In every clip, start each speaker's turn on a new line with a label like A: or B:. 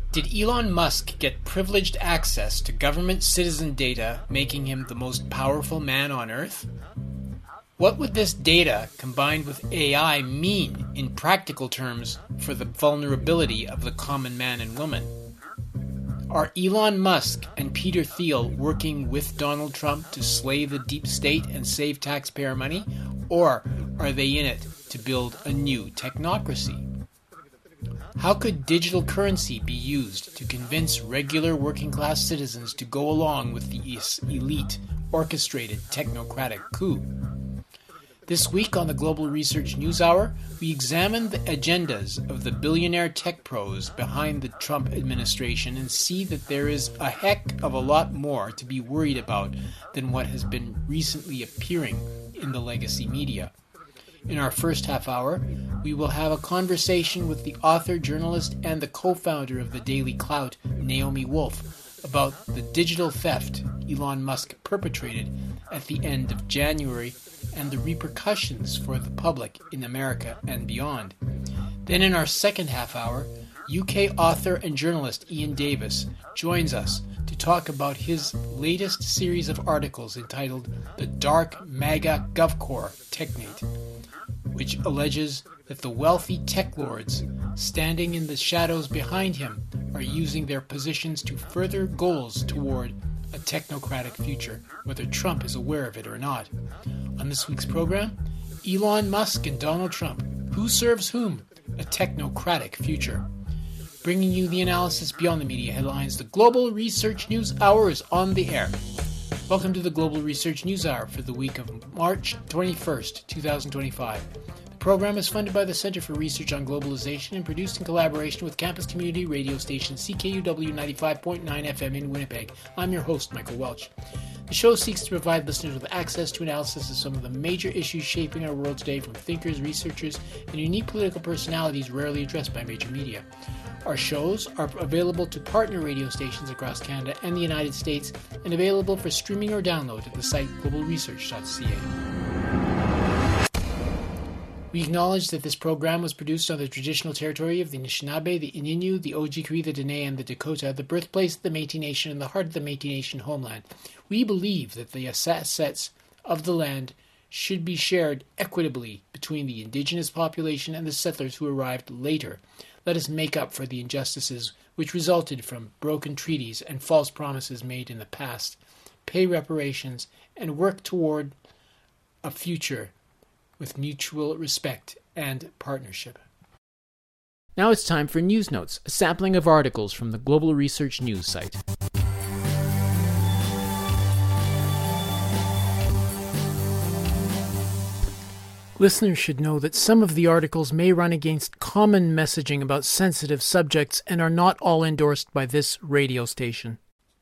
A: Did Elon Musk get privileged access to government citizen data, making him the most powerful man on Earth? What would this data, combined with AI, mean in practical terms for the vulnerability of the common man and woman? Are Elon Musk and Peter Thiel working with Donald Trump to slay the deep state and save taxpayer money? Or are they in it to build a new technocracy? How could digital currency be used to convince regular working-class citizens to go along with the elite, orchestrated technocratic coup? This week on the Global Research News Hour, we examine the agendas of the billionaire tech pros behind the Trump administration and see that there is a heck of a lot more to be worried about than what has been recently appearing in the legacy media. In our first half hour, we will have a conversation with the author, journalist, and the co-founder of the Daily Clout, Naomi Wolf, about the digital theft Elon Musk perpetrated at the end of January and the repercussions for the public in America and beyond. Then in our second half hour, UK author and journalist Ian Davis joins us to talk about his latest series of articles entitled The Dark MAGA GovCorp Technate, which alleges that the wealthy tech lords standing in the shadows behind him are using their positions to further goals toward a technocratic future, whether Trump is aware of it or not. On this week's program, Elon Musk and Donald Trump. Who serves whom? A technocratic future. Bringing you the analysis beyond the media headlines, the Global Research News Hour is on the air. Welcome to the Global Research News Hour for the week of March 21st, 2025. The program is funded by the Center for Research on Globalization and produced in collaboration with campus community radio station CKUW 95.9 FM in Winnipeg. I'm your host, Michael Welch. The show seeks to provide listeners with access to analysis of some of the major issues shaping our world today from thinkers, researchers, and unique political personalities rarely addressed by major media. Our shows are available to partner radio stations across Canada and the United States and available for streaming or download at the site globalresearch.ca. We acknowledge that this program was produced on the traditional territory of the Anishinaabe, the Ininu, the Ojibwe, the Dene, and the Dakota, the birthplace of the Métis Nation and the heart of the Métis Nation homeland. We believe that the assets of the land should be shared equitably between the indigenous population and the settlers who arrived later. Let us make up for the injustices which resulted from broken treaties and false promises made in the past, pay reparations, and work toward a future with mutual respect and partnership. Now it's time for News Notes, a sampling of articles from the Global Research News site. Listeners should know that some of the articles may run against common messaging about sensitive subjects and are not all endorsed by this radio station.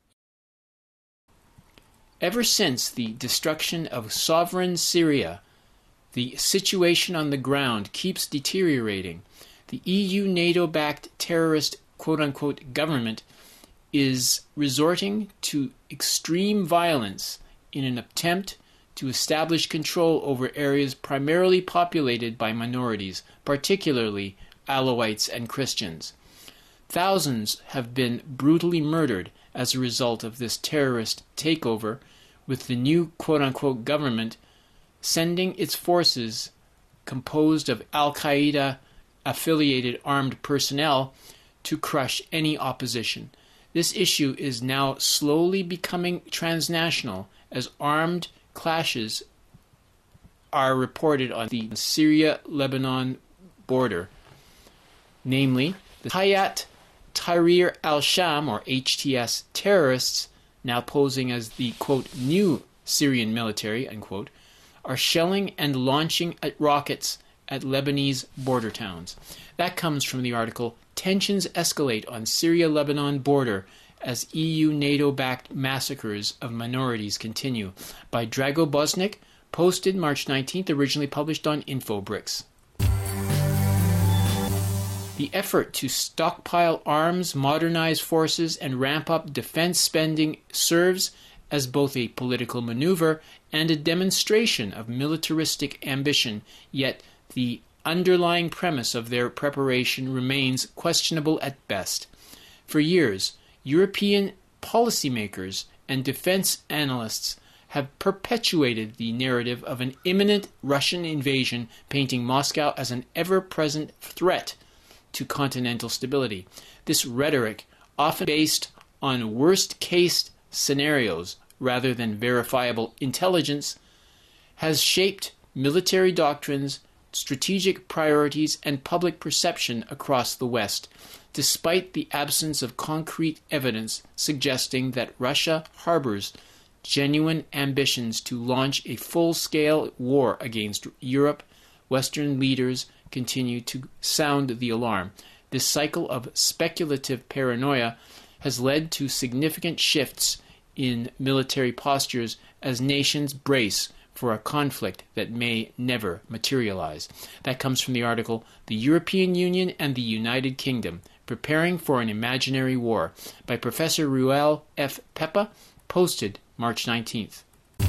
A: Ever since the destruction of sovereign Syria, the situation on the ground keeps deteriorating. The EU NATO-backed terrorist quote-unquote government is resorting to extreme violence in an attempt to establish control over areas primarily populated by minorities, particularly Alawites and Christians. Thousands have been brutally murdered as a result of this terrorist takeover, with the new quote-unquote government sending its forces, composed of Al-Qaeda-affiliated armed personnel, to crush any opposition. This issue is now slowly becoming transnational as armed clashes are reported on the Syria-Lebanon border, namely the Hayat Tahrir al-Sham, or HTS, terrorists, now posing as the, quote, new Syrian military, unquote, are shelling and launching rockets at Lebanese border towns. That comes from the article, Tensions Escalate on Syria-Lebanon Border as EU-NATO-backed Massacres of Minorities Continue, by Drago Bosnik, posted March 19th, originally published on Infobricks. The effort to stockpile arms, modernize forces, and ramp up defense spending serves as both a political maneuver and a demonstration of militaristic ambition, yet the underlying premise of their preparation remains questionable at best. For years, European policymakers and defense analysts have perpetuated the narrative of an imminent Russian invasion, painting Moscow as an ever-present threat to continental stability. This rhetoric, often based on worst-case scenarios rather than verifiable intelligence, has shaped military doctrines, strategic priorities, and public perception across the West, despite the absence of concrete evidence suggesting that Russia harbors genuine ambitions to launch a full-scale war against Europe. Western leaders continue to sound the alarm. This cycle of speculative paranoia has led to significant shifts in military postures as nations brace for a conflict that may never materialize. That comes from the article, The European Union and the United Kingdom, Preparing for an Imaginary War, by Professor Ruel F. Pepa, posted March 19th.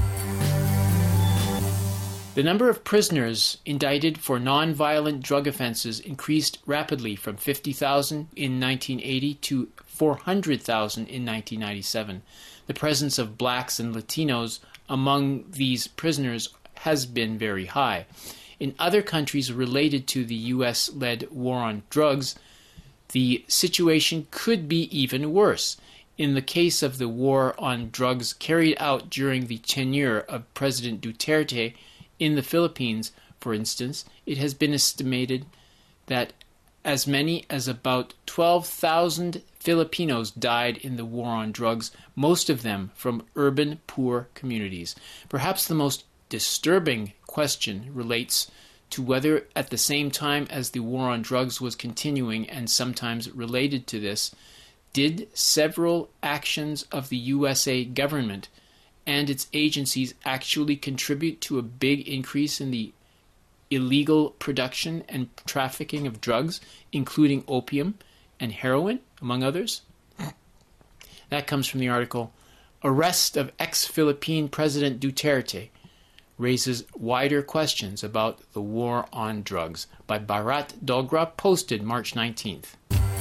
A: The number of prisoners indicted for non-violent drug offenses increased rapidly from 50,000 in 1980 to 400,000 in 1997. The presence of blacks and Latinos among these prisoners has been very high. In other countries related to the U.S.-led war on drugs, the situation could be even worse. In the case of the war on drugs carried out during the tenure of President Duterte in the Philippines, for instance, it has been estimated that as many as about 12,000 Filipinos died in the war on drugs, most of them from urban poor communities. Perhaps the most disturbing question relates to whether at the same time as the war on drugs was continuing, and sometimes related to this, did several actions of the USA government and its agencies actually contribute to a big increase in the illegal production and trafficking of drugs, including opium and heroin, among others? That comes from the article, Arrest of Ex-Philippine President Duterte Raises Wider Questions About the War on Drugs, by Bharat Dogra, posted March 19th.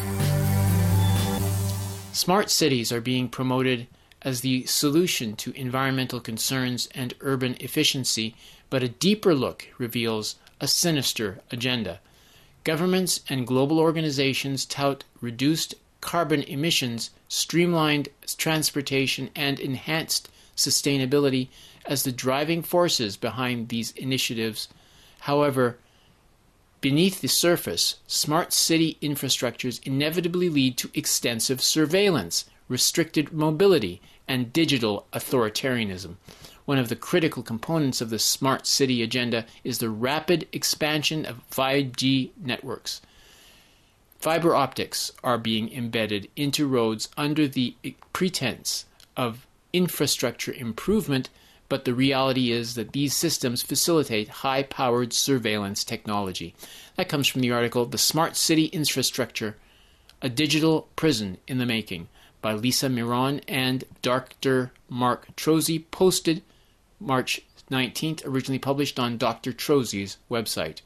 A: Smart cities are being promoted as the solution to environmental concerns and urban efficiency, but a deeper look reveals a sinister agenda. Governments and global organizations tout reduced carbon emissions, streamlined transportation, and enhanced sustainability as the driving forces behind these initiatives. However, beneath the surface, smart city infrastructures inevitably lead to extensive surveillance, restricted mobility, and digital authoritarianism. One of the critical components of the smart city agenda is the rapid expansion of 5G networks. Fiber optics are being embedded into roads under the pretense of infrastructure improvement, but the reality is that these systems facilitate high-powered surveillance technology. That comes from the article, The Smart City Infrastructure, A Digital Prison in the Making, by Lisa Miron and Dr. Mark Trozzi, posted March 19th, originally published on Dr. Trozzi's website.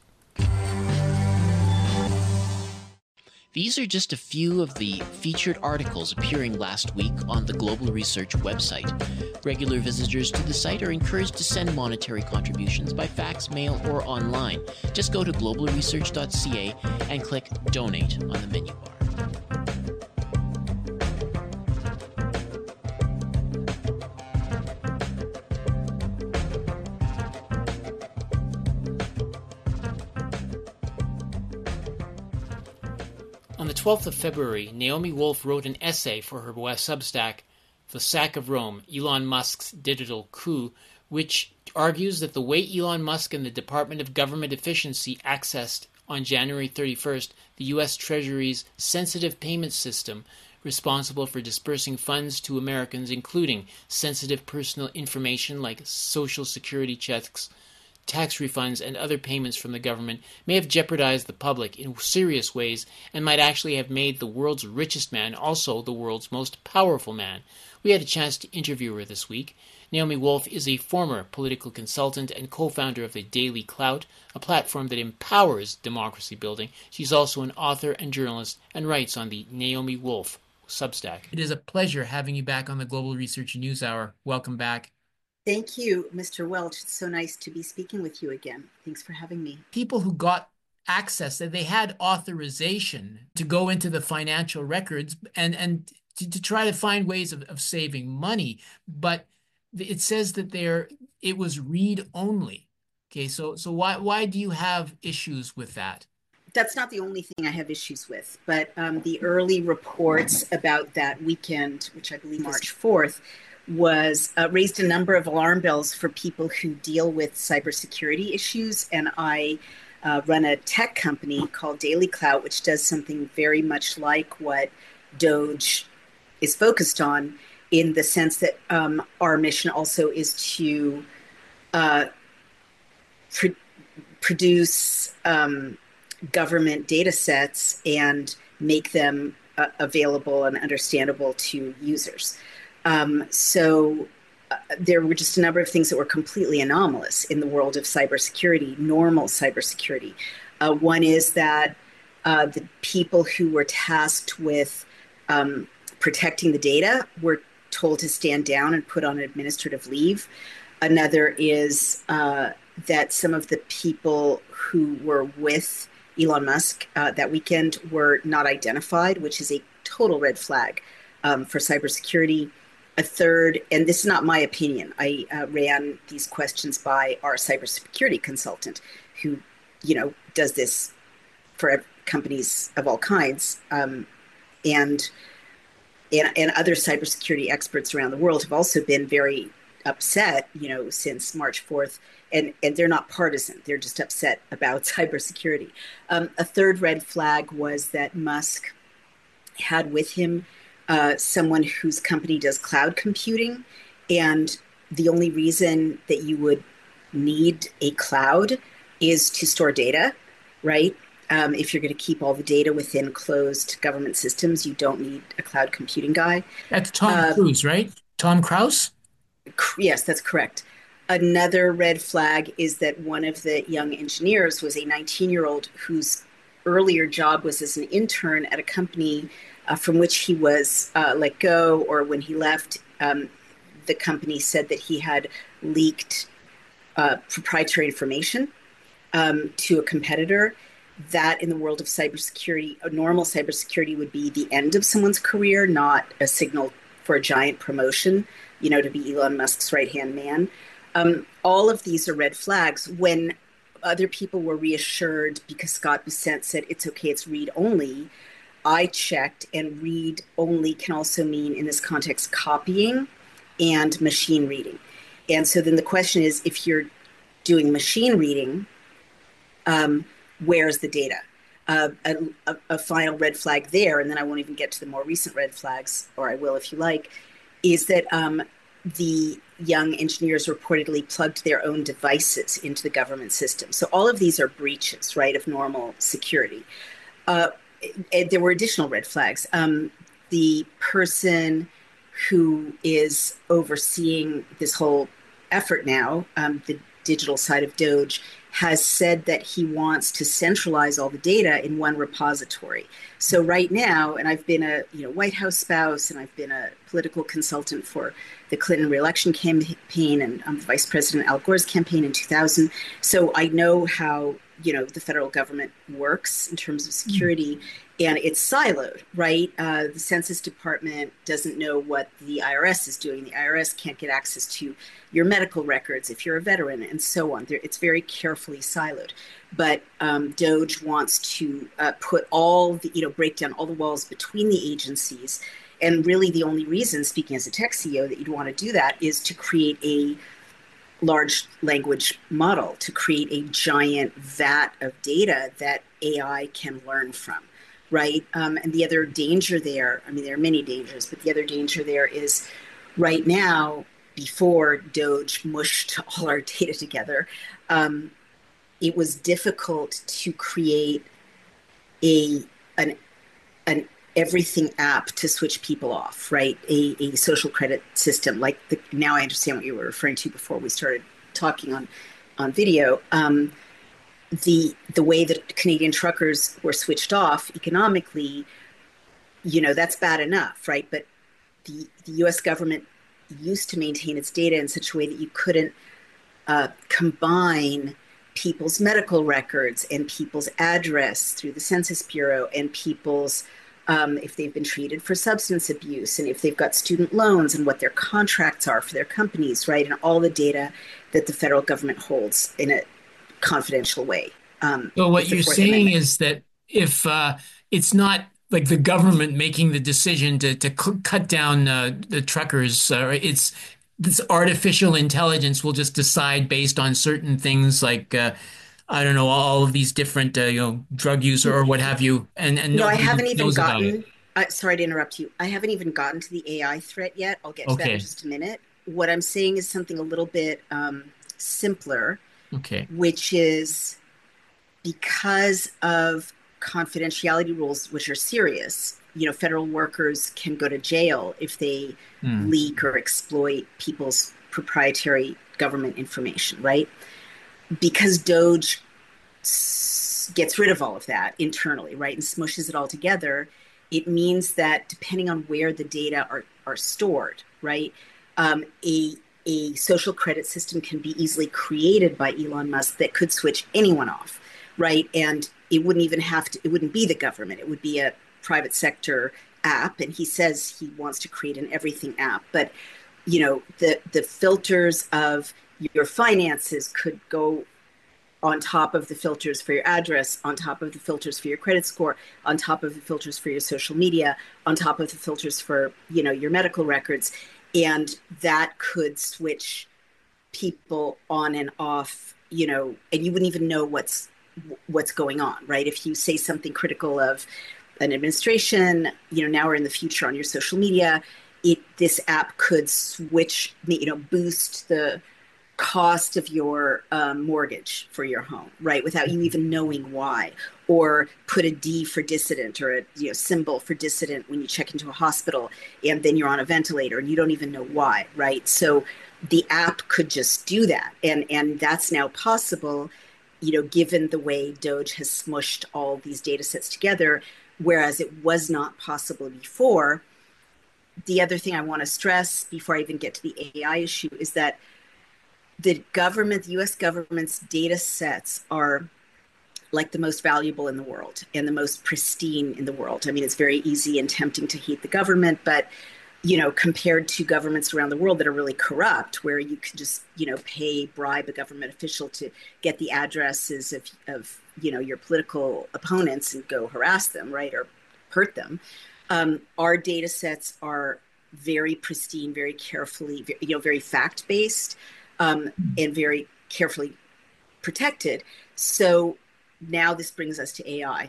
B: These are just a few of the featured articles appearing last week on the Global Research website. Regular visitors to the site are encouraged to send monetary contributions by fax, mail, or online. Just go to globalresearch.ca and click Donate on the menu bar.
A: On the 12th of February, Naomi Wolf wrote an essay for her Substack, The Sack of Rome, Elon Musk's Digital Coup, which argues that the way Elon Musk and the Department of Government Efficiency accessed on January 31st the U.S. Treasury's sensitive payment system responsible for dispersing funds to Americans, including sensitive personal information like Social Security checks, tax refunds, and other payments from the government, may have jeopardized the public in serious ways and might actually have made the world's richest man also the world's most powerful man. We had a chance to interview her this week. Naomi Wolf is a former political consultant and co-founder of the Daily Clout, a platform that empowers democracy building. She's also an author and journalist and writes on the Naomi Wolf
B: Substack.
A: It is a pleasure having you back on the Global Research News Hour. Welcome back.
C: Thank you, Mr. Welch. It's so nice to be speaking with you again. Thanks for having me.
A: People who got access, that they had authorization to go into the financial records and to try to find ways of saving money, but it says that it was read only. Okay, so why do you have issues with that?
C: That's not the only thing I have issues with, but the early reports about that weekend, which I believe March 4th, was raised a number of alarm bells for people who deal with cybersecurity issues. And I run a tech company called Daily Clout, which does something very much like what Doge is focused on, in the sense that our mission also is to produce government data sets and make them available and understandable to users. So there were just a number of things that were completely anomalous in the world of cybersecurity, normal cybersecurity. One is that the people who were tasked with protecting the data were told to stand down and put on administrative leave. Another is that some of the people who were with Elon Musk that weekend were not identified, which is a total red flag for cybersecurity. A third, and this is not my opinion, I ran these questions by our cybersecurity consultant, who, does this for companies of all kinds, and other cybersecurity experts around the world have also been very upset, since March 4th. And they're not partisan. They're just upset about cybersecurity. A third red flag was that Musk had with him someone whose company does cloud computing. And the only reason that you would need a cloud is to store data, right? If you're going to keep all the data within closed government systems, you don't need a cloud computing guy.
A: That's Tom Cruise, right? Tom Cruise?
C: Yes, that's correct. Another red flag is that one of the young engineers was a 19-year-old whose earlier job was as an intern at a company from which he was let go, or when he left, the company said that he had leaked proprietary information to a competitor. That, in the world of cybersecurity, a normal cybersecurity, would be the end of someone's career, not a signal for a giant promotion, to be Elon Musk's right-hand man. All of these are red flags. When other people were reassured because Scott Bessent said it's okay, it's read only, I checked, and read only can also mean, in this context, copying and machine reading. And so then the question is, if you're doing machine reading, where's the data? A final red flag there, and then I won't even get to the more recent red flags, or I will if you like, is that the young engineers reportedly plugged their own devices into the government system. So all of these are breaches, right, of normal security. There were additional red flags. The person who is overseeing this whole effort now, the digital side of Doge, has said that he wants to centralize all the data in one repository. So right now, and I've been a White House spouse, and I've been a political consultant for the Clinton re-election campaign, and I'm Vice President Al Gore's campaign in 2000. So I know how the federal government works in terms of security, and it's siloed, right? The Census Department doesn't know what the IRS is doing. The IRS can't get access to your medical records if you're a veteran, and so on. It's very carefully siloed. But Doge wants to put all the, break down all the walls between the agencies. And really the only reason, speaking as a tech CEO, that you'd want to do that is to create a large language model, to create a giant vat of data that AI can learn from, right? And the other danger there, there are many dangers, but the other danger there is right now, before Doge mushed all our data together, it was difficult to create an everything app to switch people off, right? A social credit system, like now I understand what you were referring to before we started talking on video. The way that Canadian truckers were switched off economically that's bad enough, right? But the US government used to maintain its data in such a way that you couldn't combine people's medical records and people's address through the Census Bureau and people's if they've been treated for substance abuse and if they've got student loans and what their contracts are for their companies, right? And all the data that the federal government holds in a confidential way.
D: So what you're saying
C: Amendment.
D: is that if it's not like the government making the decision to cut down the truckers, it's this artificial intelligence will just decide based on certain things like I don't know, all of these different drug use or what have you, and
C: No, I
D: nobody
C: haven't even
D: knows about it.
C: gotten. Sorry to interrupt you. I haven't even gotten to the AI threat yet. I'll get to that in
D: Okay,
C: just a minute. What I'm saying is something a little bit simpler,
D: okay.
C: which is because of confidentiality rules, which are serious. Federal workers can go to jail if they
D: Hmm.
C: leak or exploit people's proprietary government information, right? Because Doge gets rid of all of that internally, right, and smushes it all together, it means that depending on where the data are stored, right, a social credit system can be easily created by Elon Musk that could switch anyone off, right? And it wouldn't even have to, it wouldn't be the government, it would be a private sector app. And he says he wants to create an everything app. But, the filters of your finances could go on top of the filters for your address, on top of the filters for your credit score, on top of the filters for your social media, on top of the filters for, your medical records. And that could switch people on and off, and you wouldn't even know what's going on, right? If you say something critical of an administration, now or in the future on your social media, this app could switch, boost the cost of your mortgage for your home, right? Without you even knowing why, or put a D for dissident or a symbol for dissident when you check into a hospital, and then you're on a ventilator and you don't even know why, right? So the app could just do that, and that's now possible, given the way Doge has smushed all these data sets together, whereas it was not possible before. The other thing I want to stress before I even get to the AI issue is that the US government's data sets are like the most valuable in the world and the most pristine in the world. I mean, it's very easy and tempting to hate the government, but compared to governments around the world that are really corrupt, where you can just, bribe a government official to get the addresses of your political opponents and go harass them, right, or hurt them. Our data sets are very pristine, very carefully, very fact based, and very carefully protected. So now this brings us to AI.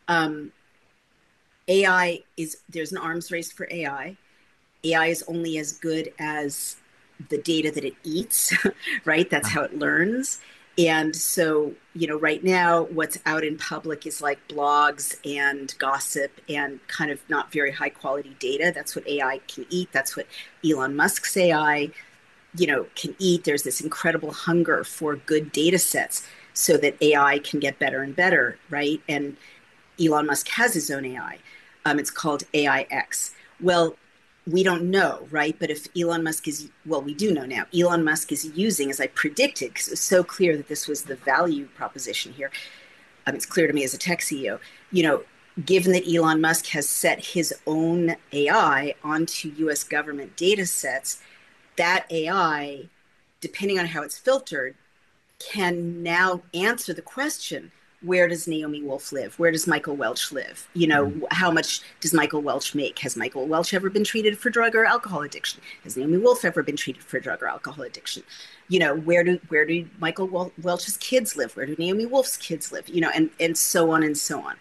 C: There's an arms race for AI. AI is only as good as the data that it eats, right? That's how it learns. And so, right now, what's out in public is like blogs and gossip and kind of not very high quality data. That's what AI can eat. That's what Elon Musk's AI, can eat. There's this incredible hunger for good data sets so that AI can get better and better, right? And Elon Musk has his own AI. It's called AIX. Well, we don't know, right? But if Elon Musk we do know now. Elon Musk is using, as I predicted, because it was so clear that this was the value proposition here. It's clear to me as a tech CEO, given that Elon Musk has set his own AI onto US government data sets, that AI, depending on how it's filtered, can now answer the question, where does Naomi Wolf live? Where does Michael Welch live? How much does Michael Welch make? Has Michael Welch ever been treated for drug or alcohol addiction? Has Naomi Wolf ever been treated for drug or alcohol addiction? Where do Michael Welch's kids live? Where do Naomi Wolf's kids live? And so on and so on.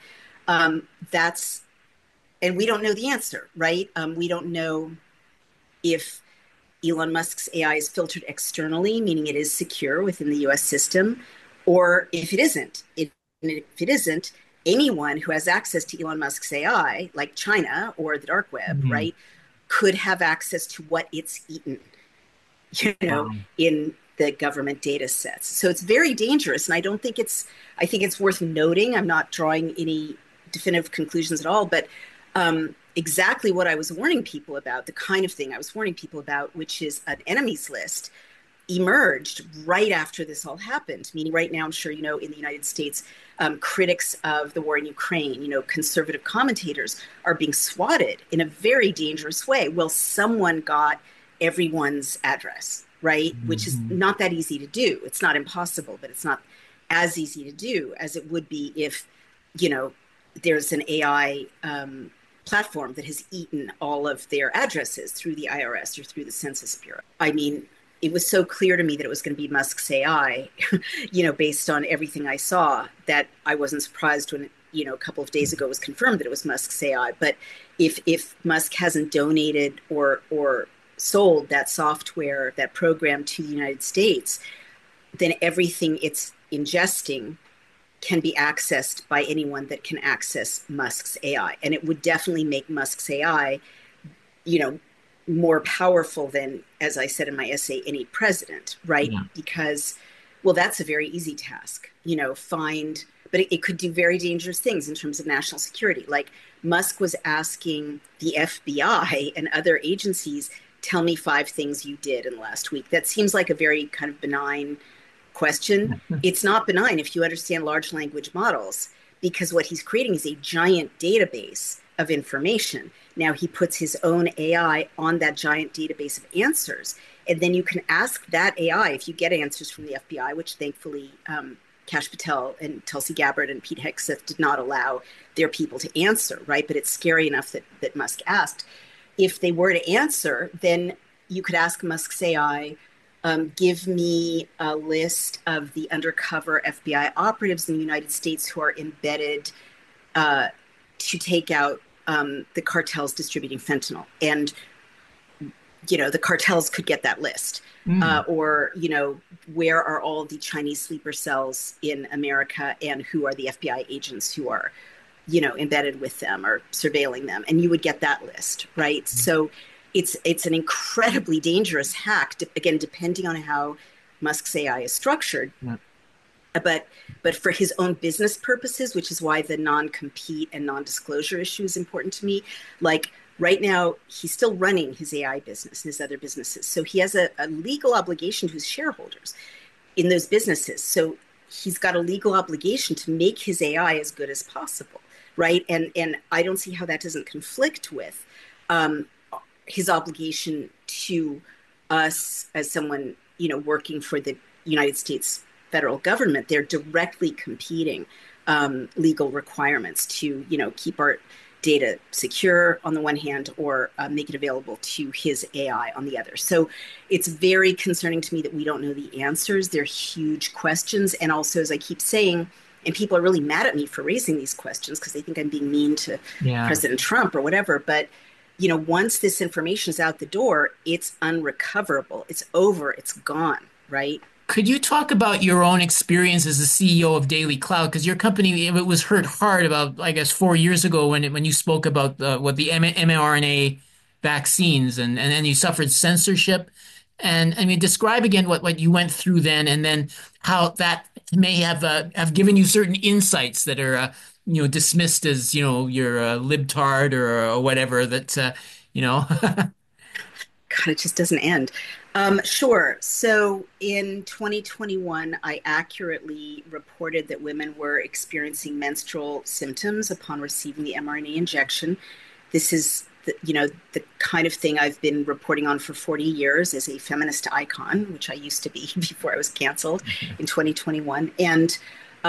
C: And we don't know the answer, right? We don't know if Elon Musk's AI is filtered externally, meaning it is secure within the US system, or if it isn't. If it isn't, anyone who has access to Elon Musk's AI, like China or the dark web,
D: Mhm.
C: right, could have access to what it's eaten,
D: Wow.
C: in the government data sets. So it's very dangerous. And I think it's worth noting. I'm not drawing any definitive conclusions at all, but exactly what I was warning people about, the kind of thing I was warning people about, which is an enemies list, emerged right after this all happened. Meaning, right now, I'm sure you know, in the United States, critics of the war in Ukraine, conservative commentators are being swatted in a very dangerous way. Well, someone got everyone's address, right? Which is
D: Mhm.
C: not that easy to do. It's not impossible, but it's not as easy to do as it would be if, you know, there's an AI platform that has eaten all of their addresses through the IRS or through the Census Bureau. I mean, it was so clear to me that it was going to be Musk's AI, based on everything I saw, that I wasn't surprised when, a couple of days ago it was confirmed that it was Musk's AI. But if Musk hasn't donated or sold that software, that program to the United States, then everything it's ingesting can be accessed by anyone that can access Musk's AI. And it would definitely make Musk's AI, you know, more powerful than, as I said in my essay, any president, right?
D: Yeah.
C: Because, well, that's a very easy task, but it could do very dangerous things in terms of national security. Like Musk was asking the FBI and other agencies, tell me 5 things you did in the last week. That seems like a very kind of benign question. It's not benign if you understand large language models, because what he's creating is a giant database of information. Now he puts his own AI on that giant database of answers. And then you can ask that AI, if you get answers from the FBI, which thankfully Kash Patel and Tulsi Gabbard and Pete Hegseth did not allow their people to answer, right? But it's scary enough that Musk asked. If they were to answer, then you could ask Musk's AI, give me a list of the undercover FBI operatives in the United States who are embedded to take out the cartels distributing fentanyl. And, the cartels could get that list. Or, where are all the Chinese sleeper cells in America and who are the FBI agents who are, embedded with them or surveilling them? And you would get that list, right? So it's an incredibly dangerous hack, again, depending on how Musk's AI is structured.
D: Yeah.
C: But for his own business purposes, which is why the non-compete and non-disclosure issue is important to me. Like right now, he's still running his AI business and his other businesses. So he has a legal obligation to his shareholders in those businesses. So he's got a legal obligation to make his AI as good as possible, right? And I don't see how that doesn't conflict with his obligation to us as someone, working for the United States federal government. They're directly competing legal requirements to, keep our data secure on the one hand, or make it available to his AI on the other. So it's very concerning to me that we don't know the answers. They're huge questions. And also, as I keep saying, and people are really mad at me for raising these questions because they think I'm being mean to President Trump or whatever. But, once this information is out the door, it's unrecoverable. It's over. It's gone, right?
D: Could you talk about your own experience as the CEO of Daily Cloud? Because your company, it was hurt hard about, I guess, 4 years ago when you spoke about what the mRNA vaccines, and then you suffered censorship. And I mean, describe again what you went through then, and then how that may have given you certain insights that are dismissed as you're a libtard or whatever that you know.
C: God, it just doesn't end. Sure. So in 2021, I accurately reported that women were experiencing menstrual symptoms upon receiving the mRNA injection. This is the kind of thing I've been reporting on for 40 years as a feminist icon, which I used to be before I was canceled in 2021. And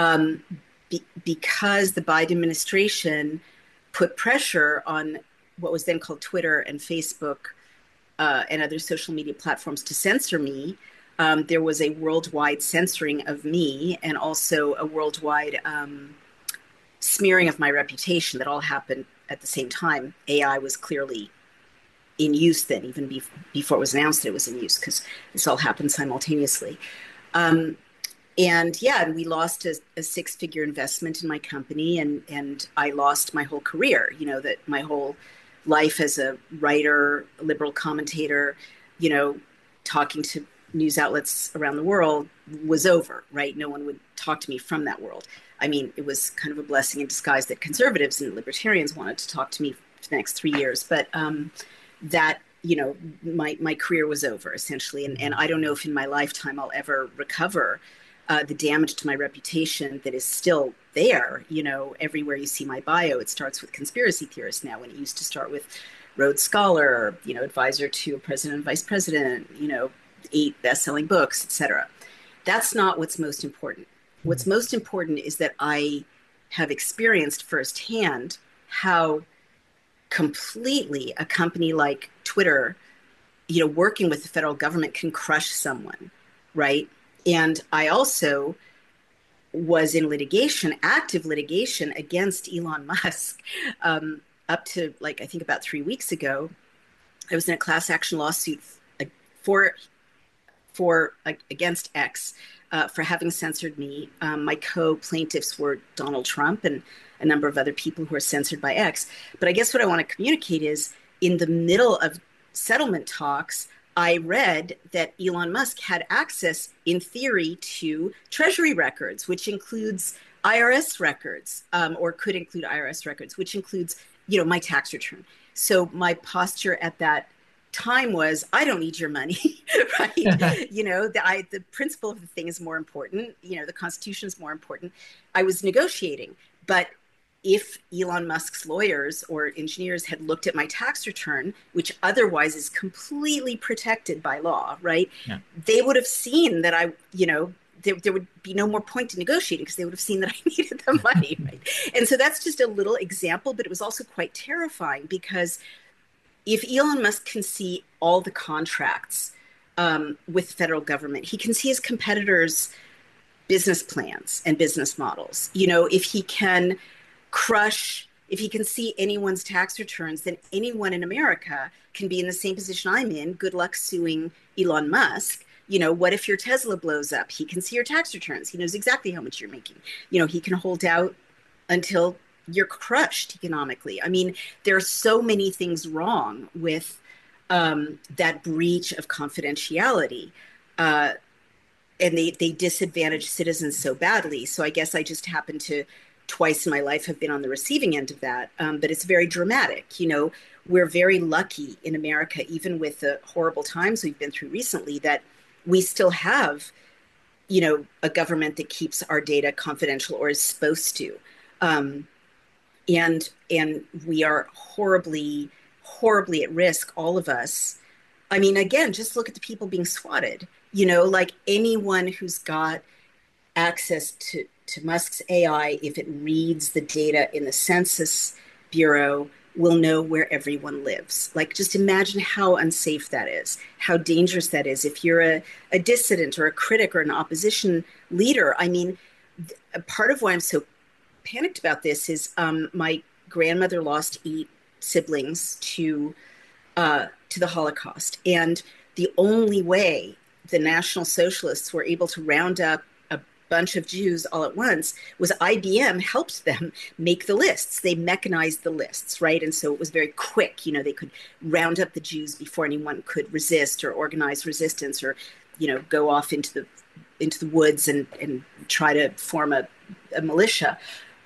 C: because the Biden administration put pressure on what was then called Twitter and Facebook and other social media platforms to censor me, there was a worldwide censoring of me, and also a worldwide smearing of my reputation that all happened at the same time. AI was clearly in use then, even before it was announced that it was in use, because this all happened simultaneously. And we lost a 6-figure investment in my company, and I lost my whole career, that my whole life as a writer, a liberal commentator, talking to news outlets around the world was over, right? No one would talk to me from that world. I mean, it was kind of a blessing in disguise that conservatives and libertarians wanted to talk to me for the next 3 years. But that, you know, my career was over essentially. And I don't know if in my lifetime I'll ever recover the damage to my reputation that is still there. You know, everywhere you see my bio, it starts with conspiracy theorist now, when it used to start with Rhodes Scholar, you know, advisor to a president and vice president, you know, 8 best-selling books, etc. That's not what's most important. What's most important is that I have experienced firsthand how completely a company like Twitter, you know, working with the federal government can crush someone, right? And I also was in litigation, active litigation against Elon Musk, up to, like, I think about 3 weeks ago. I was in a class action lawsuit against X for having censored me. My co-plaintiffs were Donald Trump and a number of other people who are censored by X. But I guess what I want to communicate is, in the middle of settlement talks, I read that Elon Musk had access, in theory, to Treasury records, which includes IRS records, or could include IRS records, which includes, you know, my tax return. So my posture at that time was, I don't need your money, right? You know, the principle of the thing is more important. You know, the Constitution is more important. I was negotiating, but if Elon Musk's lawyers or engineers had looked at my tax return, which otherwise is completely protected by law, right? Yeah. They would have seen that I, you know, there would be no more point to negotiating, because they would have seen that I needed the money, right? And so that's just a little example, but it was also quite terrifying, because if Elon Musk can see all the contracts with the federal government, he can see his competitors' business plans and business models. You know, if he can see anyone's tax returns, then anyone in America can be in the same position I'm in. Good luck suing Elon Musk. You know, what if your Tesla blows up? He can see your tax returns. He knows exactly how much you're making. You know, he can hold out until you're crushed economically. I mean, there are so many things wrong with that breach of confidentiality. And they disadvantage citizens so badly. So I guess I just happen to, twice in my life, have been on the receiving end of that. But it's very dramatic. You know, we're very lucky in America, even with the horrible times we've been through recently, that we still have, you know, a government that keeps our data confidential, or is supposed to. And we are horribly, horribly at risk, all of us. I mean, again, just look at the people being swatted. You know, like, anyone who's got access to Musk's AI, if it reads the data in the Census Bureau, will know where everyone lives. Like, just imagine how unsafe that is, how dangerous that is. If you're a dissident or a critic or an opposition leader, I mean, part of why I'm so panicked about this is my grandmother lost 8 siblings to the Holocaust. And the only way the National Socialists were able to round up a bunch of Jews all at once was IBM helped them make the lists. They mechanized the lists, right? And so it was very quick. You know, they could round up the Jews before anyone could resist or organize resistance, or, you know, go off into the woods and try to form a militia.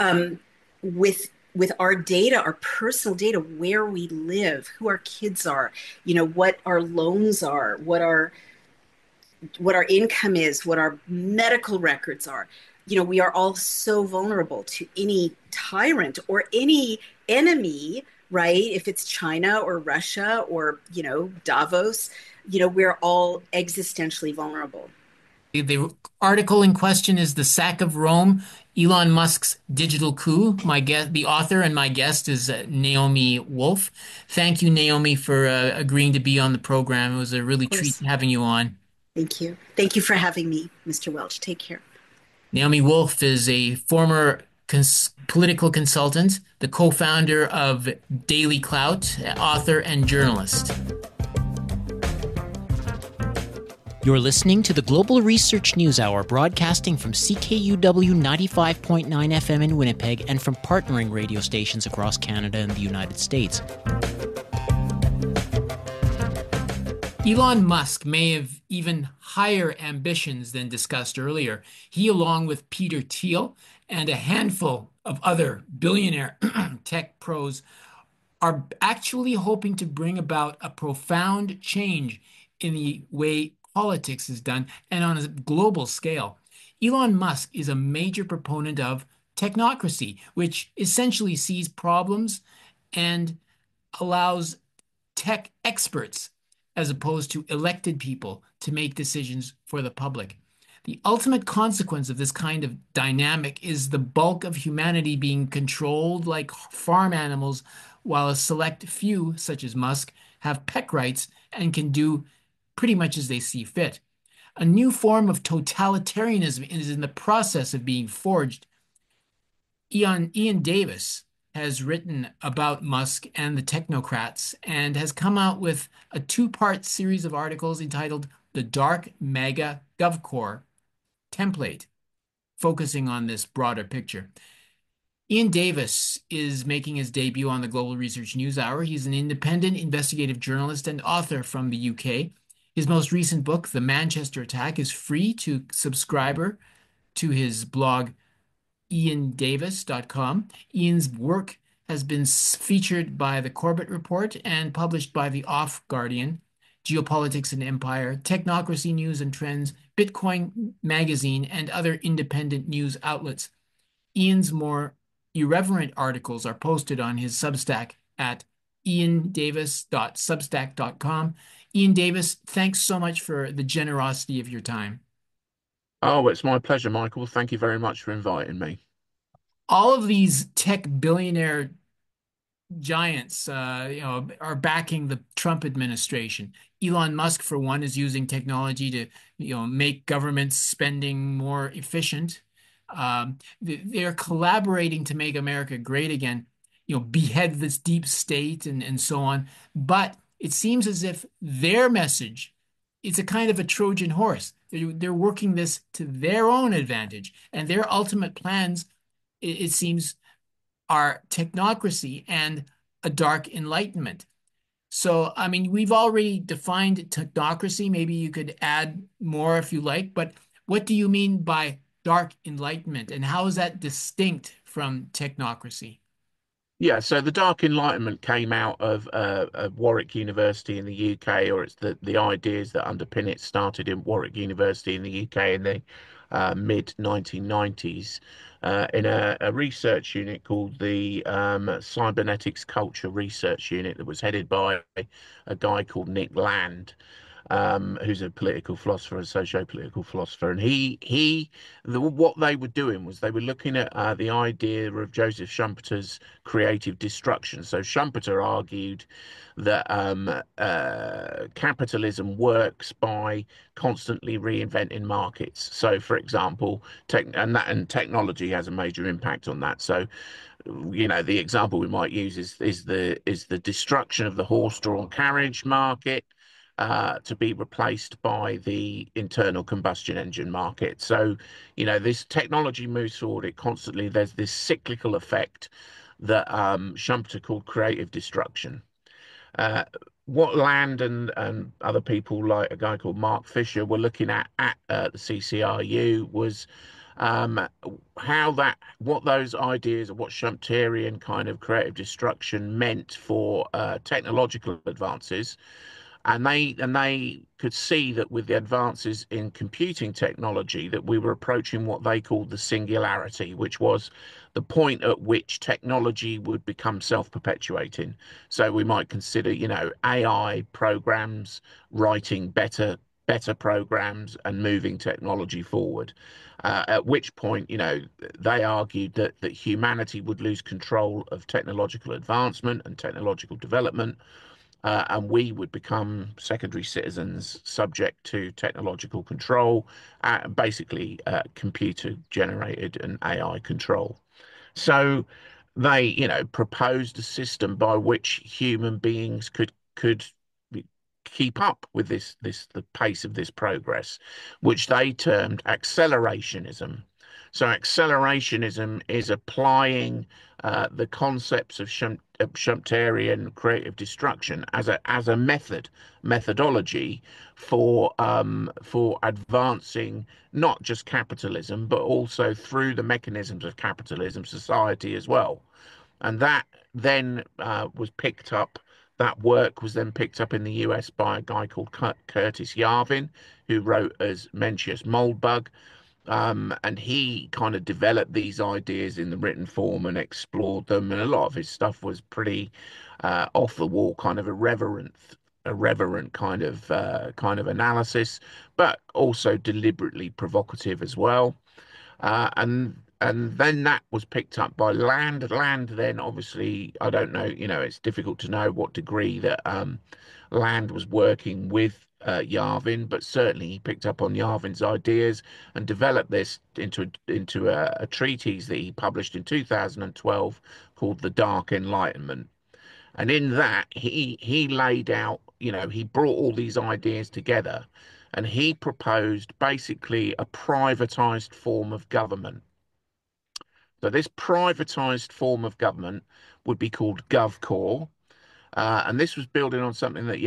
C: With our data, our personal data, where we live, who our kids are, you know, what our loans are, what our income is, what our medical records are. You know, we are all so vulnerable to any tyrant or any enemy, right? If it's China or Russia or, you know, Davos, you know, we're all existentially vulnerable.
D: The article in question is The Sack of Rome, Elon Musk's Digital Coup. The author and my guest is Naomi Wolf. Thank you, Naomi, for agreeing to be on the program. It was a really treat having you on.
C: Thank you. Thank you for having me, Mr. Welch. Take care.
D: Naomi Wolf is a former political consultant, the co-founder of Daily Clout, author and journalist.
B: You're listening to the Global Research News Hour, broadcasting from CKUW 95.9 FM in Winnipeg and from partnering radio stations across Canada and the United States.
D: Elon Musk may have even higher ambitions than discussed earlier. He, along with Peter Thiel and a handful of other billionaire tech pros, are actually hoping to bring about a profound change in the way politics is done and on a global scale. Elon Musk is a major proponent of technocracy, which essentially sees problems and allows tech experts as opposed to elected people to make decisions for the public. The ultimate consequence of this kind of dynamic is the bulk of humanity being controlled like farm animals, while a select few, such as Musk, have peck rights and can do pretty much as they see fit. A new form of totalitarianism is in the process of being forged. Ian Davis has written about Musk and the technocrats and has come out with a two-part series of articles entitled The Dark MAGA GovCore Template, focusing on this broader picture. Ian Davis is making his debut on the Global Research News Hour. He's an independent investigative journalist and author from the UK. His most recent book, The Manchester Attack, is free to subscriber to his blog, iandavis.com. Ian's work has been featured by the Corbett Report and published by the Off Guardian, Geopolitics and Empire, Technocracy News and Trends, Bitcoin Magazine, and other independent news outlets. Ian's more irreverent articles are posted on his Substack at iandavis.substack.com. Ian Davis, thanks so much for the generosity of your time.
E: Oh, it's my pleasure, Michael. Thank you very much for inviting me.
D: All of these tech billionaire giants, are backing the Trump administration. Elon Musk, for one, is using technology to, make government spending more efficient. They're collaborating to make America great again, behead this deep state and so on. But it seems as if their message is a kind of a Trojan horse. They're working this to their own advantage, and their ultimate plans, it seems, are technocracy and a dark enlightenment. So, I mean, we've already defined technocracy. Maybe you could add more if you like, but what do you mean by dark enlightenment, and how is that distinct from technocracy?
E: Yeah, so the Dark Enlightenment came out of Warwick University in the UK, or it's the ideas that underpin it started in Warwick University in the UK in the mid 1990s in a research unit called the Cybernetics Culture Research Unit that was headed by a guy called Nick Land. Who's a political philosopher, a socio-political philosopher, and what they were doing was they were looking at the idea of Joseph Schumpeter's creative destruction. So Schumpeter argued that capitalism works by constantly reinventing markets. So, for example, technology has a major impact on that. So, the example we might use is the destruction of the horse-drawn carriage market to be replaced by the internal combustion engine market. So, this technology moves forward. There's this cyclical effect that Schumpeter called creative destruction. What Land and other people like a guy called Mark Fisher were looking at the CCRU was what those ideas of what Schumpeterian kind of creative destruction meant for technological advances. And they could see that with the advances in computing technology, that we were approaching what they called the singularity, which was the point at which technology would become self-perpetuating. So we might consider, AI programs writing better programs and moving technology forward. At which point, they argued that humanity would lose control of technological advancement and technological development. And we would become secondary citizens subject to technological control, basically computer generated and AI control. So they, proposed a system by which human beings could keep up with the pace of this progress, which they termed accelerationism. So accelerationism is applying the concepts of Schumpeterian creative destruction as a methodology for advancing not just capitalism, but also through the mechanisms of capitalism, society as well. And that then was picked up. That work was then picked up in the US by a guy called Curtis Yarvin, who wrote as Mencius Moldbug. And he kind of developed these ideas in the written form and explored them. And a lot of his stuff was pretty off the wall, kind of irreverent kind of analysis, but also deliberately provocative as well. And then that was picked up by Land. Land then obviously, I don't know, it's difficult to know what degree that Land was working with Yarvin, but certainly he picked up on Yarvin's ideas and developed this into a treatise that he published in 2012 called The Dark Enlightenment. And in that, he laid out, he brought all these ideas together, and he proposed basically a privatized form of government. So this privatized form of government would be called GovCore. And this was building on something that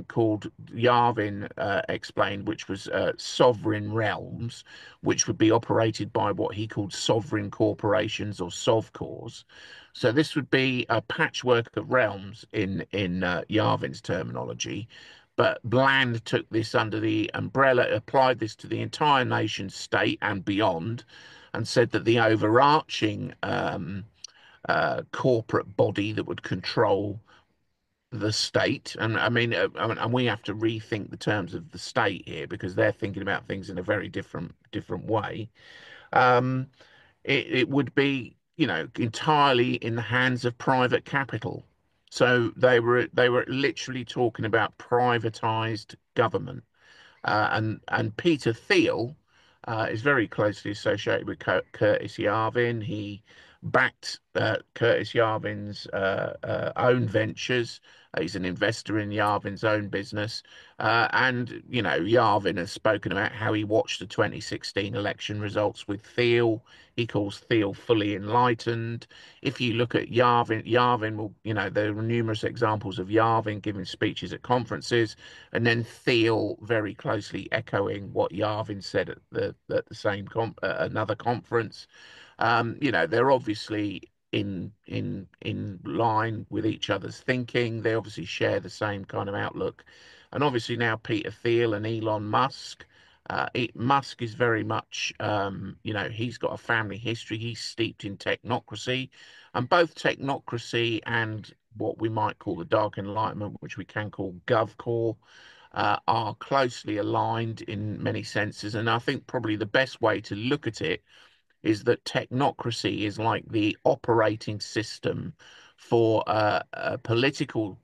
E: Yarvin explained, which was sovereign realms, which would be operated by what he called sovereign corporations or sovcores. So this would be a patchwork of realms in Yarvin's terminology. But Bland took this under the umbrella, applied this to the entire nation state and beyond, and said that the overarching corporate body that would control the state, and and we have to rethink the terms of the state here because they're thinking about things in a very different way. Um, it would be, entirely in the hands of private capital. So they were literally talking about privatized government. And Peter Thiel is very closely associated with Curtis Yarvin. He backed Curtis Yarvin's own ventures. He's an investor in Yarvin's own business. And, Yarvin has spoken about how he watched the 2016 election results with Thiel. He calls Thiel fully enlightened. If you look at Yarvin will, there are numerous examples of Yarvin giving speeches at conferences, and then Thiel very closely echoing what Yarvin said at the same another conference. They're obviously in line with each other's thinking. They obviously share the same kind of outlook. And obviously now Peter Thiel and Elon Musk. Musk is very much, he's got a family history. He's steeped in technocracy, and both technocracy and what we might call the Dark Enlightenment, which we can call GovCore, are closely aligned in many senses. And I think probably the best way to look at it is that technocracy is like the operating system for a political,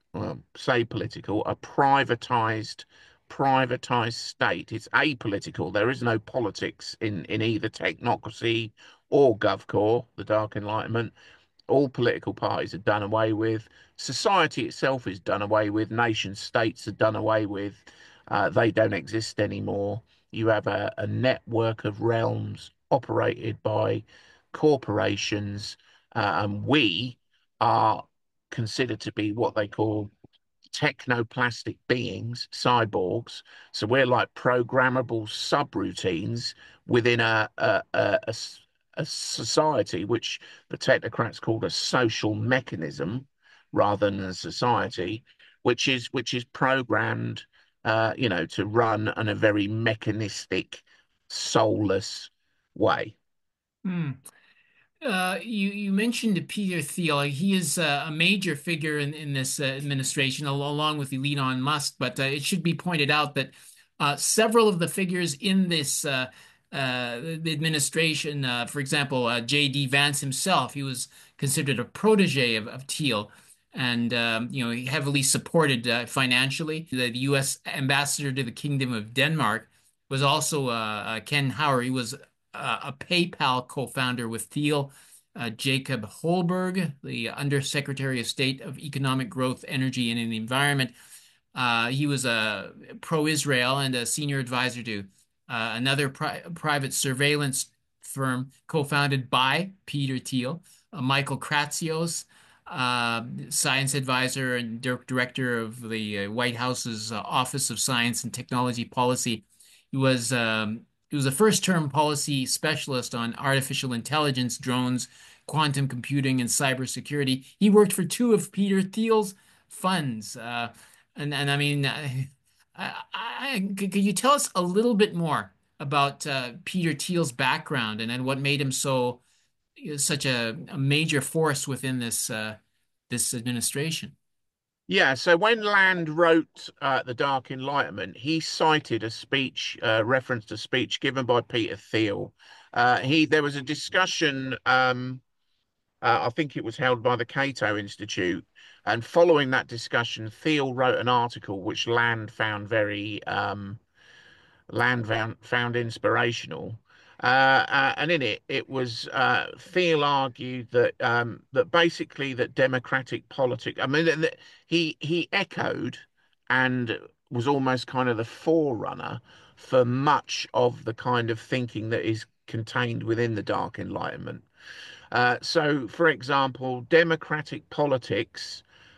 E: a privatized state. It's apolitical. There is no politics in either technocracy or GovCore, the Dark Enlightenment. All political parties are done away with. Society itself is done away with. Nation states are done away with. They don't exist anymore. You have a network of realms operated by corporations, and we are considered to be what they call technoplastic beings, cyborgs. So we're like programmable subroutines within a society which the technocrats called a social mechanism rather than a society, which is programmed, to run in a very mechanistic, soulless way.
D: Hmm. You mentioned Peter Thiel. He is a major figure in this administration, along with Elon Musk. But it should be pointed out that several of the figures in this the administration, for example, J.D. Vance himself, he was considered a protege of Thiel, and he heavily supported financially. The U.S. ambassador to the Kingdom of Denmark was also Ken Hauer. He was a PayPal co-founder with Thiel. Jacob Holberg, the Undersecretary of State of Economic Growth, Energy, and the Environment. He was a pro-Israel and a senior advisor to another private surveillance firm co-founded by Peter Thiel. Michael Kratsios, science advisor and director of the White House's Office of Science and Technology Policy. He was a first-term policy specialist on artificial intelligence, drones, quantum computing and cybersecurity. He worked for two of Peter Thiel's funds. And I mean, could you tell us a little bit more about Peter Thiel's background and what made him such a major force within this administration?
E: Yeah, so when Land wrote The Dark Enlightenment, he cited a speech, referenced a speech given by Peter Thiel. There was a discussion, I think it was held by the Cato Institute, and following that discussion, Thiel wrote an article which Land found inspirational. And in it, it was Thiel argued that basically that democratic politics. I mean, he echoed and was almost kind of the forerunner for much of the kind of thinking that is contained within the Dark Enlightenment. So, for example, democratic politics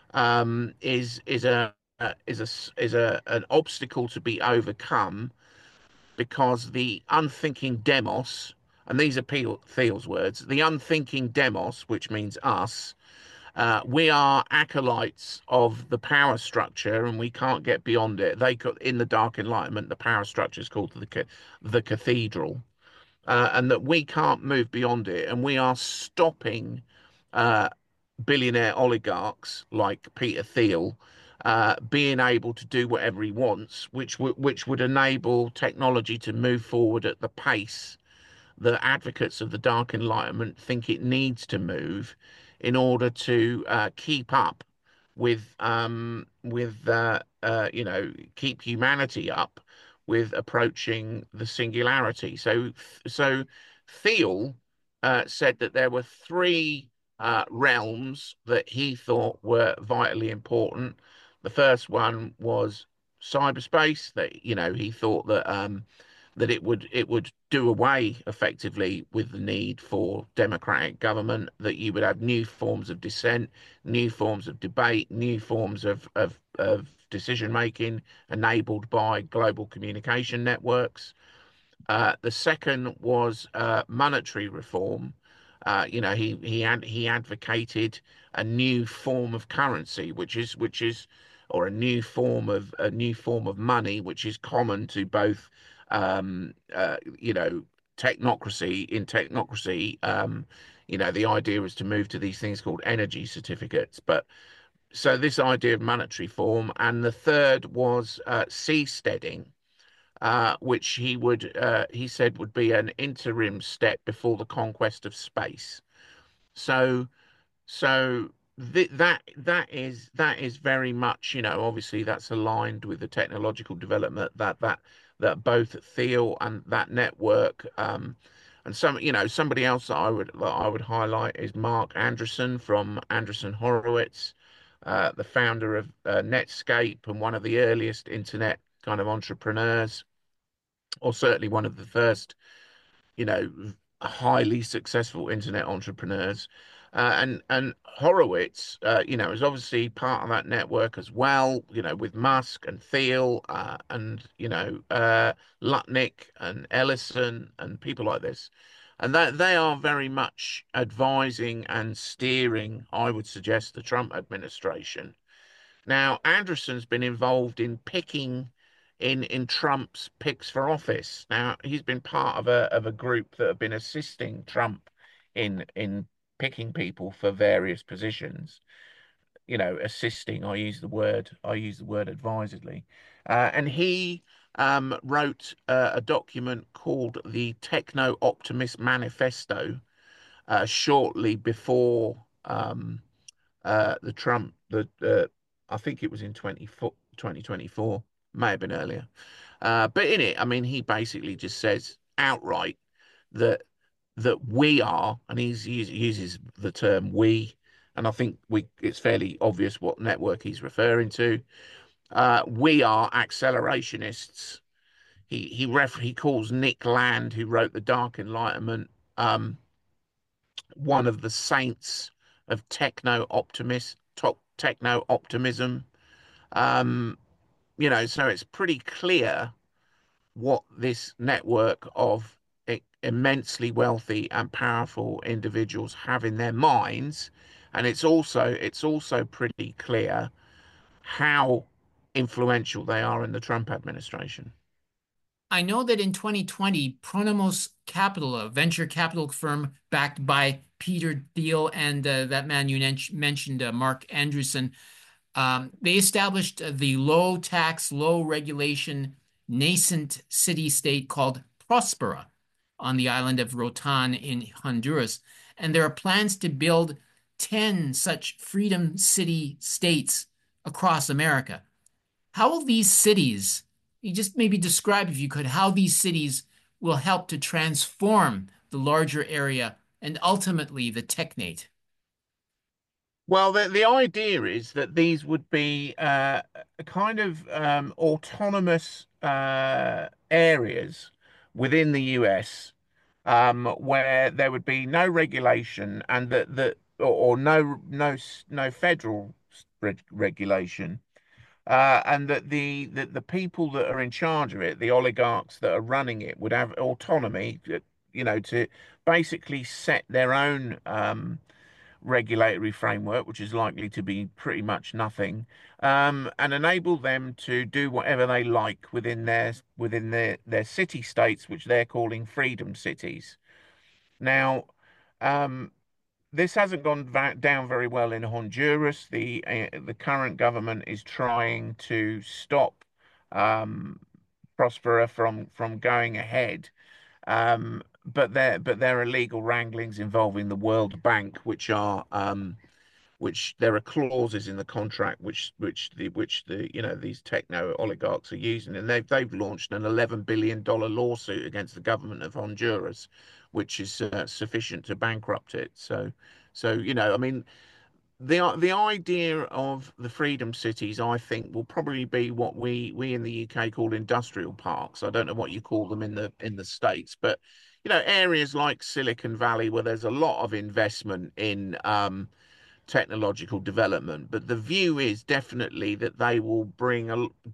E: is an obstacle to be overcome because the unthinking demos, and these are Thiel's words, the unthinking demos, which means us, we are acolytes of the power structure and we can't get beyond it. In the Dark Enlightenment, the power structure is called the cathedral, and that we can't move beyond it, and we are stopping uh, billionaire oligarchs like Peter Thiel being able to do whatever he wants, which would enable technology to move forward at the pace that advocates of the Dark Enlightenment think it needs to move in order to keep up keep humanity up with approaching the singularity. So Thiel said that there were three realms that he thought were vitally important. The first one was cyberspace. He thought that it would do away effectively with the need for democratic government, that you would have new forms of dissent, new forms of debate, new forms of decision making enabled by global communication networks. The second was monetary reform. He advocated a new form of currency, or a new form of money, which is common to both, um, uh, you know, technocracy. In technocracy, the idea is to move to these things called energy certificates. But so this idea of monetary form, and the third was seasteading, which he said would be an interim step before the conquest of space. So so that is very much, obviously that's aligned with the technological development that both Thiel and that network, and somebody else that I would highlight is Mark Andreessen from Andreessen Horowitz, the founder of Netscape and one of the earliest internet kind of entrepreneurs, or certainly one of the first, you know, highly successful internet entrepreneurs. And Horowitz, is obviously part of that network as well, with Musk and Thiel, and Lutnick and Ellison and people like this. And that they are very much advising and steering, I would suggest, the Trump administration. Now, Anderson's been involved in picking in Trump's picks for office. Now, he's been part of a group that have been assisting Trump in picking people for various positions. Assisting. I use the word advisedly. And he wrote a document called the Techno Optimist Manifesto shortly before the Trump the I think it was in 2024, may have been earlier. But in it, I mean, he basically just says outright that we are, and uses the term we, and I think it's fairly obvious what network he's referring to. We are accelerationists. He calls Nick Land, who wrote The Dark Enlightenment, one of the saints of techno optimism. Um, so it's pretty clear what this network of immensely wealthy and powerful individuals have in their minds, and it's also pretty clear how influential they are in the Trump administration.
D: I know that in 2020, Pronomos Capital, a venture capital firm backed by Peter Thiel and that man you mentioned, Mark Andreessen, they established the low tax, low regulation, nascent city state called Prospera on the island of Rotan in Honduras. And there are plans to build 10 such freedom city states across America. How will these cities, you just maybe describe, if you could, how these cities will help to transform the larger area and ultimately the technate?
E: Well, the idea is that these would be a kind of autonomous areas within the US, where there would be no regulation and or no federal regulation, and that the people that are in charge of it, the oligarchs that are running it, would have autonomy, to basically set their own regulatory framework, which is likely to be pretty much nothing, and enable them to do whatever they like within their city states, which they're calling freedom cities. Now, um, this hasn't gone down very well in Honduras. The current government is trying to stop um, Prospera from going ahead. But there are legal wranglings involving the World Bank, which there are clauses in the contract which the these techno oligarchs are using, and they've launched an $11 billion lawsuit against the government of Honduras, which is sufficient to bankrupt it. So I mean, the idea of the freedom cities, I think, will probably be what we in the UK call industrial parks. I don't know what you call them in the States, but areas like Silicon Valley, where there's a lot of investment in technological development. But the view is definitely that they will bring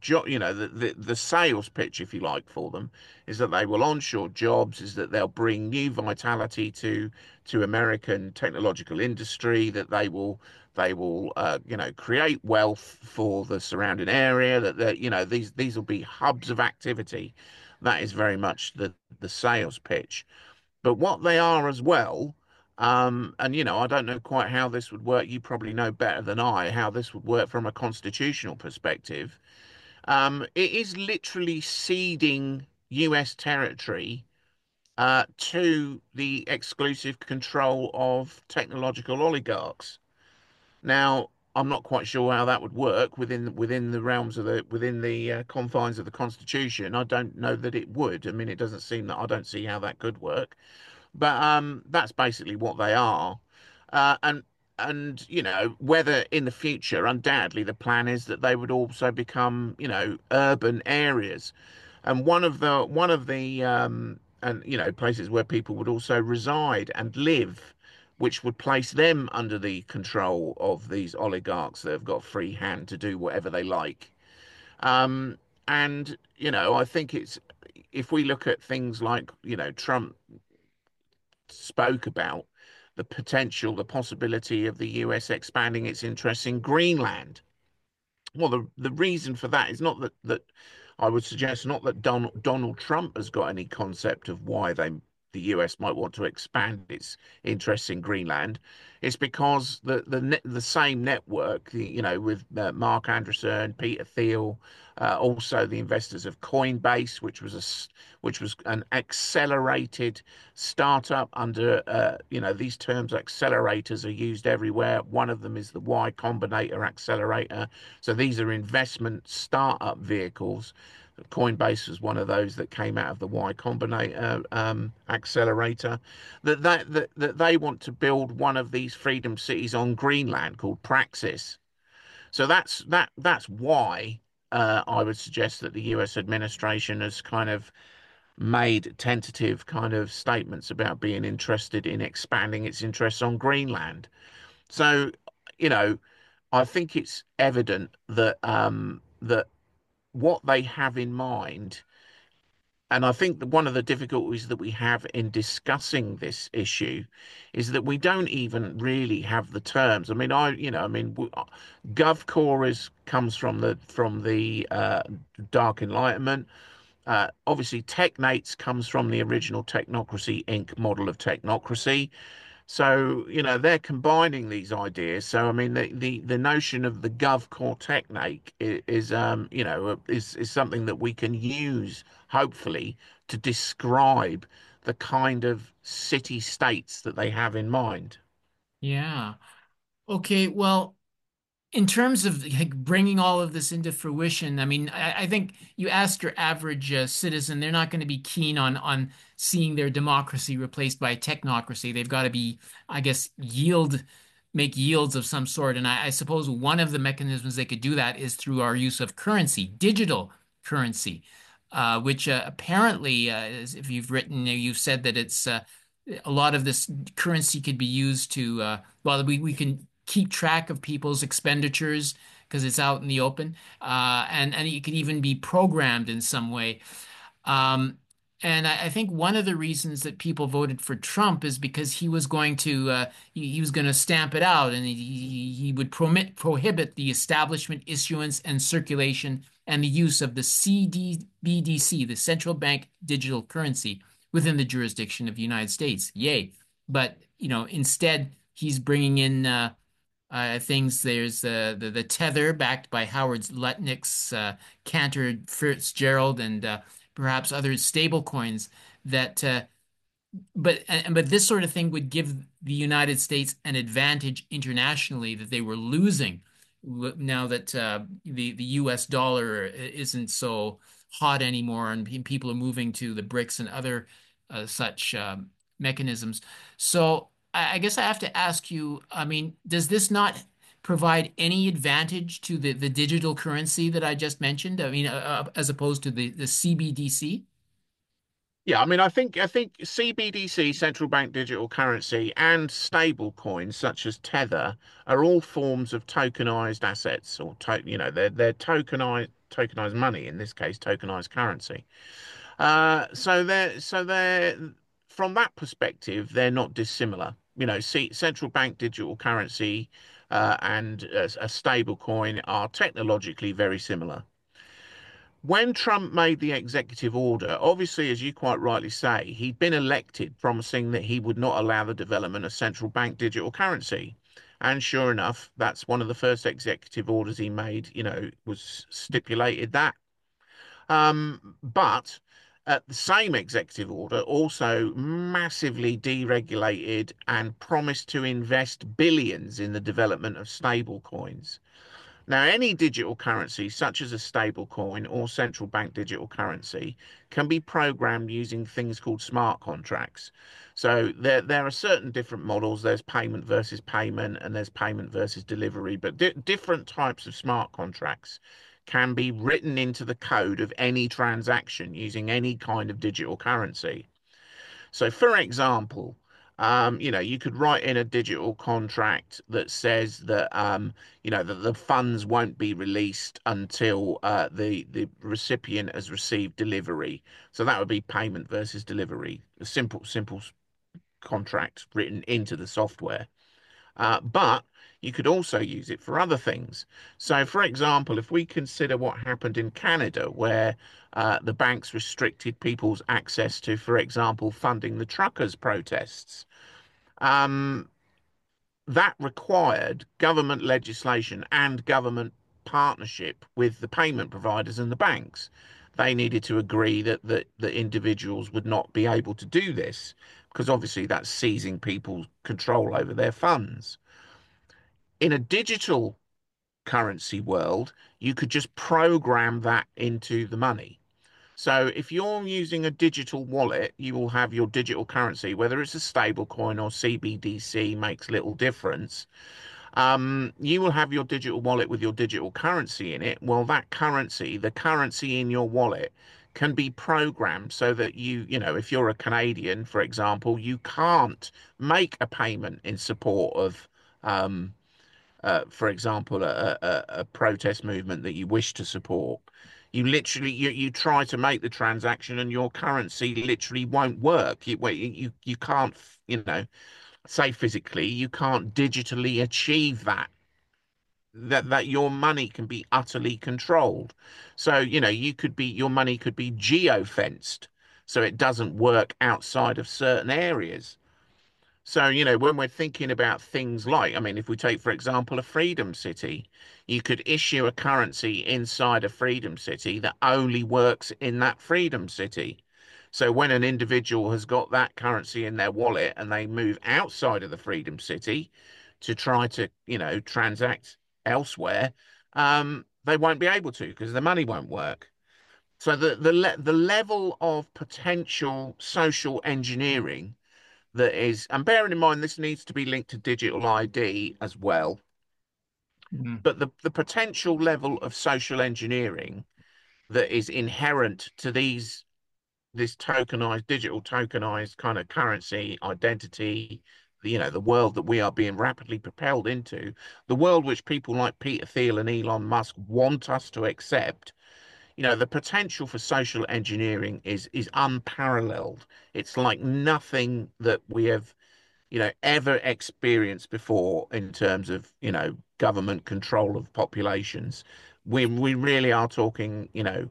E: the sales pitch, if you like, for them is that they will onshore jobs, is that they'll bring new vitality to American technological industry, that they will create wealth for the surrounding area, that these will be hubs of activity. That is very much the sales pitch. But what they are as well, and I don't know quite how this would work. You probably know better than I how this would work from a constitutional perspective. It is literally ceding US territory to the exclusive control of technological oligarchs. Now, I'm not quite sure how that would work within the realms of the confines of the Constitution. I don't know that it would. I mean, it doesn't seem that I don't see how that could work. But that's basically what they are. And whether in the future, undoubtedly, the plan is that they would also become urban areas, and one of the and places where people would also reside and live, which would place them under the control of these oligarchs that have got free hand to do whatever they like. Um, and I think it's if we look at things like Trump spoke about the potential, the possibility of the US expanding its interests in Greenland. Well, the reason for that is not that I would suggest not that Donald Trump has got any concept of why the US might want to expand its interests in Greenland. It's because the same network, with Mark Andreessen, Peter Thiel, also the investors of Coinbase, which was an accelerated startup under these terms. Accelerators are used everywhere. One of them is the Y Combinator accelerator. So these are investment startup vehicles. Coinbase was one of those that came out of the Y Combinator accelerator. That they want to build one of these freedom cities on Greenland called Praxis. So that's why I would suggest that the U.S. administration has kind of made tentative kind of statements about being interested in expanding its interests on Greenland. So, you know, I think it's evident that what they have in mind and I think that one of the difficulties that we have in discussing this issue is that we don't even really have the terms. I mean, GovCore comes from the Dark Enlightenment. Obviously, Technates comes from the original Technocracy Inc. model of technocracy. So, they're combining these ideas. So, I mean, the notion of the GovCore technique is something that we can use, hopefully, to describe the kind of city states that they have in mind.
D: Yeah. Okay. Well, in terms of like bringing all of this into fruition, I mean, I think you ask your average citizen, they're not going to be keen on seeing their democracy replaced by technocracy. They've got to be, I guess, make yields of some sort. And I suppose one of the mechanisms they could do that is through our use of currency, digital currency, which apparently, if you've written, you've said that it's a lot of this currency could be used to, well, we can keep track of people's expenditures because it's out in the open, and it could even be programmed in some way. Um, and I think one of the reasons that people voted for Trump is because he was going to he was going to stamp it out, and he would prohibit the establishment, issuance, and circulation and the use of the CBDC, the central bank digital currency, within the jurisdiction of the United States. Yay! But instead he's bringing in things. There's the Tether, backed by Howard Lutnick's Cantor Fitzgerald, and perhaps other stable coins that. But this sort of thing would give the United States an advantage internationally that they were losing now that the U.S. dollar isn't so hot anymore, and people are moving to the BRICS and other such mechanisms. So I guess I have to ask you, I mean, does this not provide any advantage to the digital currency that I just mentioned? I mean, as opposed to the CBDC?
E: Yeah, I mean, I think CBDC, central bank digital currency, and stable coins such as Tether are all forms of tokenized assets, or they're tokenized money, in this case, tokenized currency. So they're from that perspective, they're not dissimilar. Central bank digital currency and a stable coin are technologically very similar. When Trump made the executive order, obviously, as you quite rightly say, he'd been elected promising that he would not allow the development of central bank digital currency. And sure enough, that's one of the first executive orders he made, was stipulated that. But the same executive order also massively deregulated and promised to invest billions in the development of stable coins. Now, any digital currency, such as a stable coin or central bank digital currency, can be programmed using things called smart contracts. So there are certain different models. There's payment versus payment, and there's payment versus delivery. But different types of smart contracts can be written into the code of any transaction using any kind of digital currency. So, for example, you could write in a digital contract that says that, that the funds won't be released until the recipient has received delivery. So that would be payment versus delivery, a simple contract written into the software. But you could also use it for other things. So, for example, if we consider what happened in Canada, where the banks restricted people's access to, for example, funding the truckers' protests, um, that required government legislation and government partnership with the payment providers and the banks. They needed to agree that individuals would not be able to do this because obviously that's seizing people's control over their funds. In a digital currency world, you could just program that into the money. So if you're using a digital wallet, you will have your digital currency, whether it's a stable coin or CBDC makes little difference. You will have your digital wallet with your digital currency in it. Well, that currency, the currency in your wallet, can be programmed so that if you're a Canadian, for example, you can't make a payment in support of for example, a protest movement that you wish to support. You try to make the transaction and your currency literally won't work. You can't, say physically, you can't digitally achieve that your money can be utterly controlled. So, your money could be geo-fenced, so it doesn't work outside of certain areas. So, when we're thinking about things like, I mean, if we take, for example, a Freedom City, you could issue a currency inside a Freedom City that only works in that Freedom City. So when an individual has got that currency in their wallet and they move outside of the Freedom City to try to, transact elsewhere, they won't be able to because the money won't work. So the level of potential social engineering that is, and bearing in mind this needs to be linked to digital ID as well, but the potential level of social engineering that is inherent to this tokenized, digital tokenized kind of currency identity, the world that we are being rapidly propelled into, the world which people like Peter Thiel and Elon Musk want us to accept, the potential for social engineering is unparalleled. It's like nothing that we have, ever experienced before in terms of, government control of populations. We really are talking,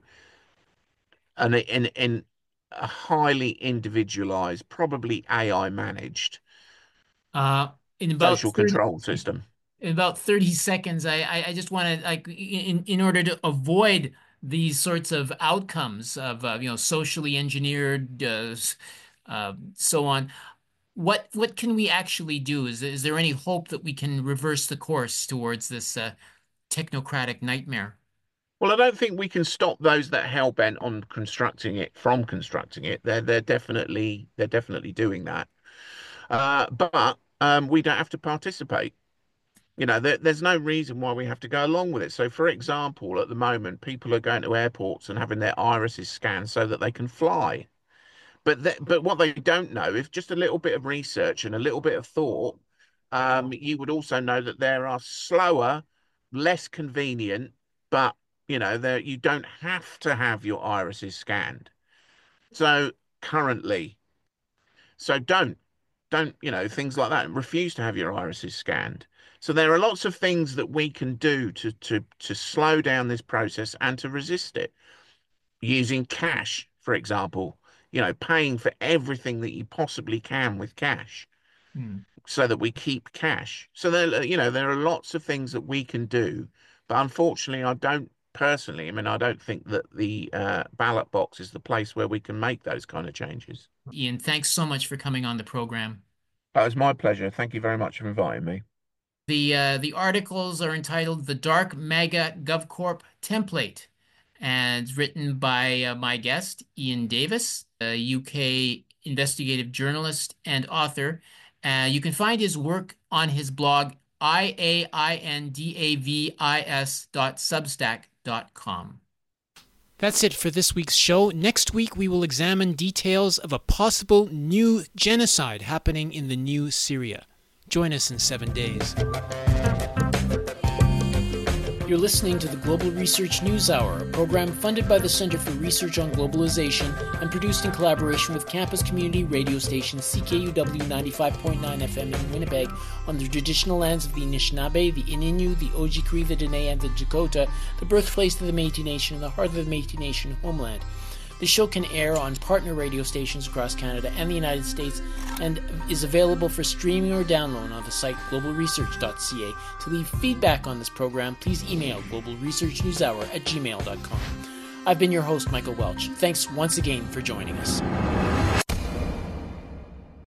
E: in a highly individualized, probably AI managed
D: In about
E: social
D: 30,
E: control system.
D: in about 30 seconds, I just want to, like, in order to avoid these sorts of outcomes of socially engineered so on, what can we actually do? Is there any hope that we can reverse the course towards this technocratic nightmare?
E: Well, I don't think we can stop those that hell bent on constructing it from constructing it. They're definitely doing that. But we don't have to participate. There's no reason why we have to go along with it. So, for example, at the moment, people are going to airports and having their irises scanned so that they can fly. But what they don't know, if just a little bit of research and a little bit of thought, you would also know that there are slower, less convenient, but there you don't have to have your irises scanned. So currently, so don't things like that. Refuse to have your irises scanned. So there are lots of things that we can do to slow down this process and to resist it. Using cash, for example, paying for everything that you possibly can with cash so that we keep cash. So there are lots of things that we can do, but unfortunately, I don't think that the ballot box is the place where we can make those kind of changes.
D: Ian, thanks so much for coming on the program.
E: It was my pleasure. Thank you very much for inviting me.
D: The articles are entitled "The Dark MAGA GovCorp Template," and it's written by my guest, Ian Davis, a UK investigative journalist and author. You can find his work on his blog, iaindavis.substack.com.
A: That's it for this week's show. Next week, we will examine details of a possible new genocide happening in the new Syria. Join us in 7 days. You're listening to the Global Research News Hour, a program funded by the Center for Research on Globalization and produced in collaboration with campus community radio station CKUW 95.9 FM in Winnipeg on the traditional lands of the Anishinaabe, the Ininu, the Oji-Cree, the Dene, and the Dakota, the birthplace of the Métis Nation and the heart of the Métis Nation homeland. The show can air on partner radio stations across Canada and the United States and is available for streaming or download on the site globalresearch.ca. To leave feedback on this program, please email globalresearchnewshour@gmail.com. I've been your host, Michael Welch. Thanks once again for joining us.